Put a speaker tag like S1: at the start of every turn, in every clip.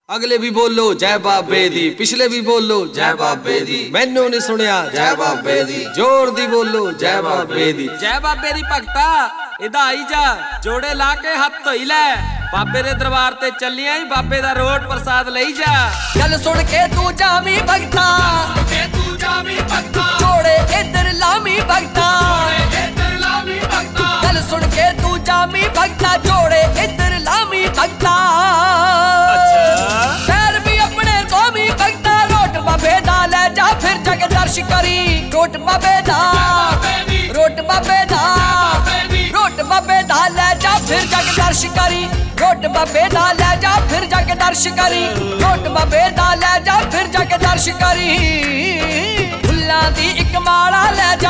S1: अगले भी बोलो जय बाबे दी, पिछले भी बोलो जय बाबे दी, मैनू नहीं सुनिया जय बाबे दी, जोर दी बोलो जय बाबे दी।
S2: जय बाबे दी भगता इदा आई जा, जोड़े ला के हाथ धोई लै, बाबे दे दरबार ते चलिया ही बाबे दा रोट प्रसाद लई जा।
S3: गल सुन के तू जामी भगता, जोड़े इधर लामी भगता, गल सुन के तू जामी भगता, जोड़े इधर लामी भगता। पैर भी अपने स्वामी भगता, रोट बाबे दा ले जा फिर जग दर्श करी, रोट बाबे दा, रोट बाबे दा, रोट बाबे दा ले जा फिर जग दर्श करी, रोट बाबे दा ले जा फिर जग दर्श करी, रोट बाबे दा ले जा फिर जग दर्श करी। फुल्लां दी इक माला ले जा,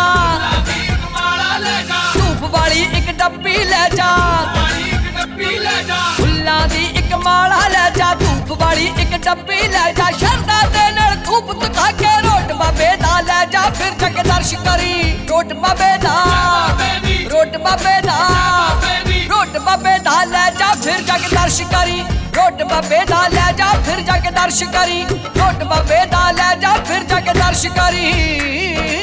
S3: धूप वाली इक डब्बी ले जा, फुल्लां दी इक माला ले जा, धूप वाली एक डब्बी ले जा, शरदा दे नाल धूप दिखा के रोट बाबे दा ले जा फिर जग दर्श करी, रोट बाबे दा, रोट बाबे दा, रोट बाबे दा ले जा फिर जग दर्श करी, रोट बाबे दा ले जा फिर जग दर्श करी, रोट बाबे दा ले जा फिर जग दर्श करी।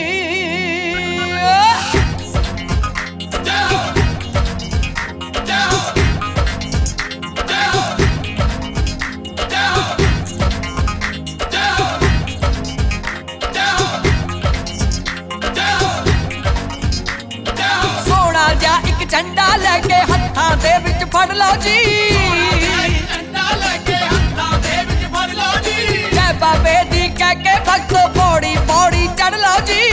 S3: झंडा लेके हत्थां दे विच फड़ लो जी, जय बाबे दी कह के भगतो पौड़ी पौड़ी चढ़ लो जी,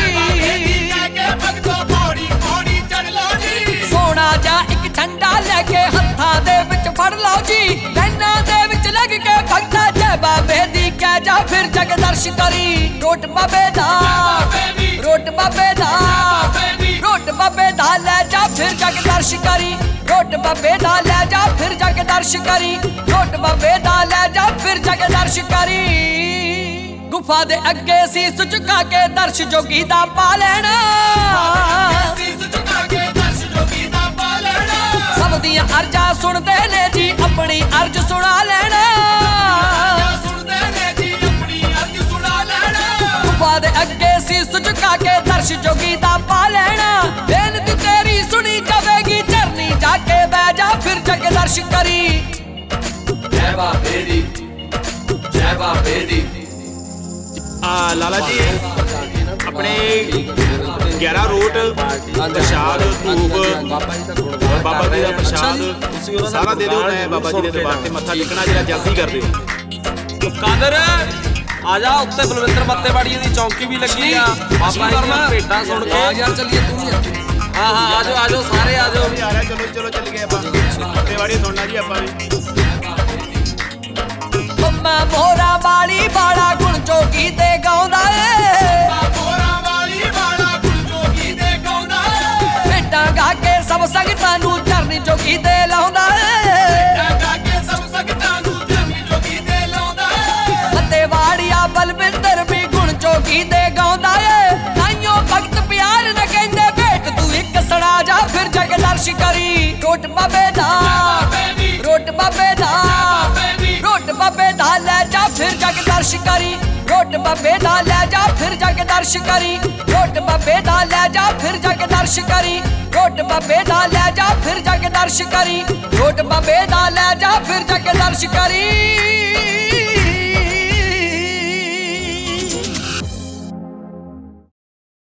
S3: सोना जा एक झंडा लेके हत्थां दे विच फड़ लो जी, नैना दे विच लग के भगता जय बाबे दी कह जा फिर जग दर्श करी, रोट बाबे दा, रोट बाबे दा, रोट बाबे दा ले जा फिर जग दर्श करी, रोट बाबे दा ले जा फिर जग दर्श करी, रोट बाबे दा ले जा फिर जग दर्श करी। गुफा दे अगे सीस झुका के दर्श जोगी दा पा लेना, सब दियां अर्जां सुनदे ने जी अपनी अर्ज सुना लेना, गुफा दे अगे सीस झुका के दर्श जोगी दा पा लेना, बेनती तेरी सुनी जावेगी चरनी जाके बह जा फिर जग दर्श करी।
S1: जय बाबे दी, जय बाबे दी।
S4: लाला जी अपने 11 रोट प्रसाद धूप बाबा जी का प्रसाद सारा दे दो, मैं बाबा जी के दरबार से मत्था टेकना जरा जल्दी कर दो।
S2: कादर आजा उत्ते बलविंदर मत्तेवाड़ी दी चौकी भी लगी आ, बाबा जी भेटां सुन के
S1: यार चलिए तू नहीं
S2: हाँ हाँ आजो आजो सारे आजो
S4: आ रहा, चलो चलो चल गए आप मत्तेवाड़ी सुनना जी आप भी।
S3: मैं मोरा वाली बाड़ा गुण जोगी दे गाउंदा ए, भेटां गा के सब संगतां नूं चरनी जोगी दे लाउंदा ए, मत्तेवाड़िया बलविंदर भी गुण जोगी दे गाउंदा ए, ताइयों भगत प्यार न कहंदे भेट तू इक सुना जा फिर जग दर्श करी, रोट बाबे दा, रोट बाबे दा, रोट बाबे दा ले जा फिर जग दर्श करी, रोट बाबे दा ले जा फिर जग दर्श करी, रोट बाबे दा ले जा फिर जग दर्श करी, रोट बाबे दा ले जा फिर जग दर्श करी, रोट बाबे दा ले जा फिर जग दर्श करी।